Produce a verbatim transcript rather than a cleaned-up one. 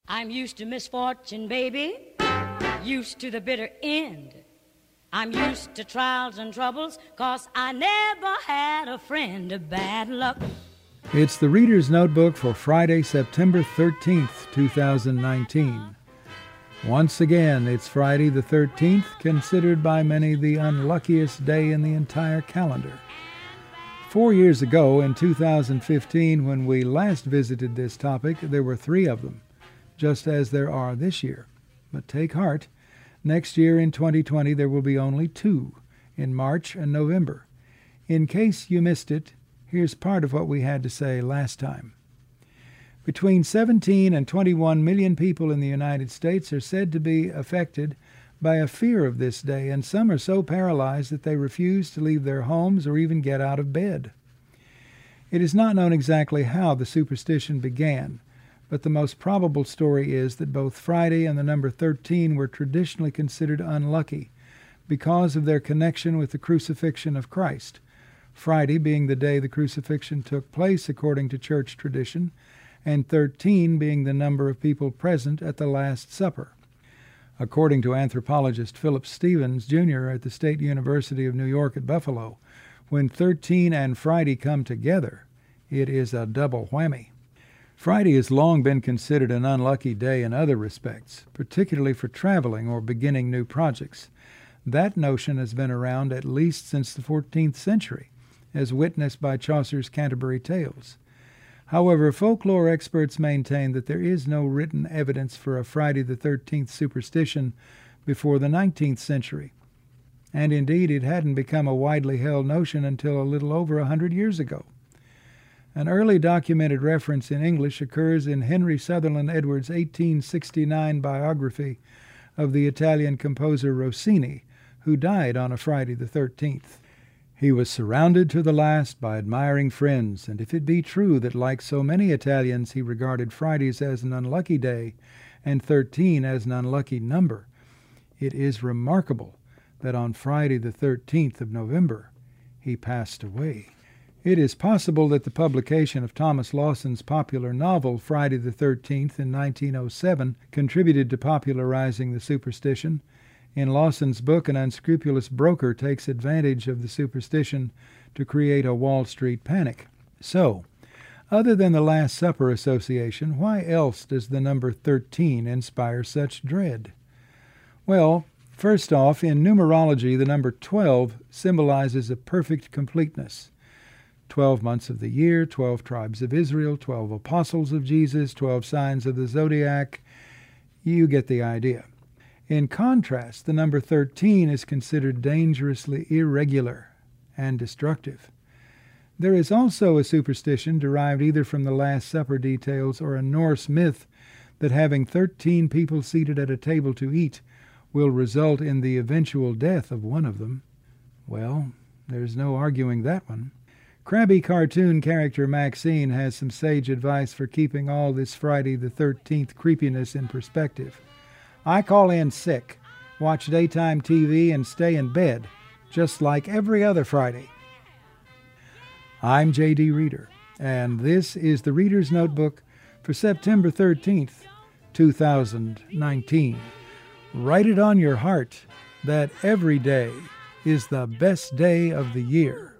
I'm used to misfortune, baby, used to the bitter end. I'm used to trials and troubles, 'cause I never had a friend of bad luck. It's the Reader's Notebook for Friday, September thirteenth, two thousand nineteen. Once again, it's Friday the thirteenth, considered by many the unluckiest day in the entire calendar. Four years ago, in two thousand fifteen, when we last visited this topic, there were three of them, just as there are this year. But take heart, next year in twenty twenty there will be only two, in March and November. In case you missed it, here's part of what we had to say last time. Between seventeen and twenty-one million people in the United States are said to be affected by a fear of this day, and some are so paralyzed that they refuse to leave their homes or even get out of bed. It is not known exactly how the superstition began, but the most probable story is that both Friday and the number thirteen were traditionally considered unlucky because of their connection with the crucifixion of Christ, Friday being the day the crucifixion took place according to church tradition, and thirteen being the number of people present at the Last Supper. According to anthropologist Philip Stevens, Junior at the State University of New York at Buffalo, when thirteen and Friday come together, it is a double whammy. Friday has long been considered an unlucky day in other respects, particularly for traveling or beginning new projects. That notion has been around at least since the fourteenth century, as witnessed by Chaucer's Canterbury Tales. However, folklore experts maintain that there is no written evidence for a Friday the thirteenth superstition before the nineteenth century. And indeed, it hadn't become a widely held notion until a little over a hundred years ago. An early documented reference in English occurs in Henry Sutherland Edwards' eighteen sixty-nine biography of the Italian composer Rossini, who died on a Friday the thirteenth. He was surrounded to the last by admiring friends, and if it be true that, like so many Italians, he regarded Fridays as an unlucky day and thirteen as an unlucky number, it is remarkable that on Friday the thirteenth of November he passed away. It is possible that the publication of Thomas Lawson's popular novel Friday the thirteenth in nineteen oh seven contributed to popularizing the superstition. In Lawson's book, an unscrupulous broker takes advantage of the superstition to create a Wall Street panic. So, other than the Last Supper association, why else does the number thirteen inspire such dread? Well, first off, in numerology, the number twelve symbolizes a perfect completeness. Twelve months of the year, twelve tribes of Israel, twelve apostles of Jesus, twelve signs of the zodiac. You get the idea. In contrast, the number thirteen is considered dangerously irregular and destructive. There is also a superstition derived either from the Last Supper details or a Norse myth that having thirteen people seated at a table to eat will result in the eventual death of one of them. Well, there's no arguing that one. Crabby cartoon character Maxine has some sage advice for keeping all this Friday the thirteenth creepiness in perspective. I call in sick, watch daytime T V, and stay in bed, just like every other Friday. I'm J D Reader, and this is the Reader's Notebook for September thirteenth, two thousand nineteen. Write it on your heart that every day is the best day of the year.